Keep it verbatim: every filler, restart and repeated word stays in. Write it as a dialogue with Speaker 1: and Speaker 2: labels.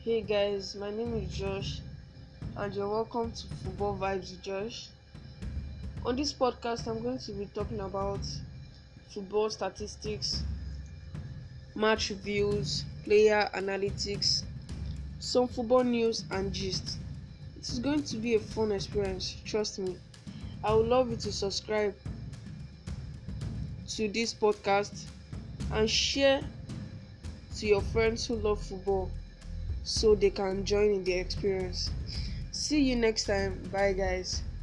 Speaker 1: Hey guys, my name is Josh, and you're welcome to Football Vibes with Josh. On this podcast, I'm going to be talking about football statistics, match reviews, player analytics, some football news, and gist. It is going to be a fun experience, trust me. I would love you to subscribe to this podcast and share to your friends who love football so they can join in the experience. See you next time. Bye, guys.